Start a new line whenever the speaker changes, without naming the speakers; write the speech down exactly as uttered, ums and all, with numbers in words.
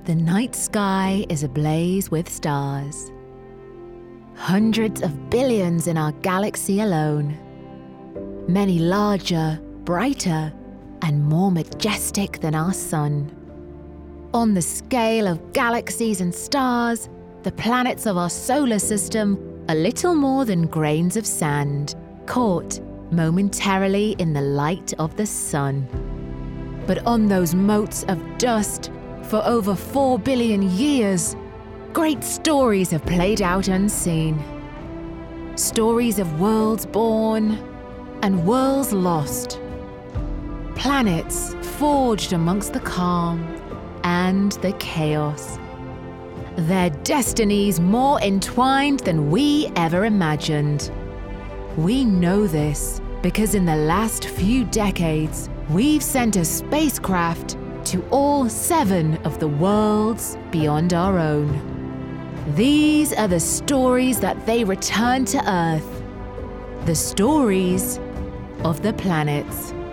The night sky is ablaze with stars. Hundreds of billions in our galaxy alone. Many larger, brighter, and more majestic than our sun. On the scale of galaxies and stars, the planets of our solar system are little more than grains of sand, caught momentarily in the light of the sun. But on those motes of dust, for over four billion years, great stories have played out unseen. Stories of worlds born and worlds lost. Planets forged amongst the calm and the chaos. Their destinies more entwined than we ever imagined. We know this because in the last few decades, we've sent a spacecraft to all seven of the worlds beyond our own. These are the stories that they return to Earth. The stories of the planets.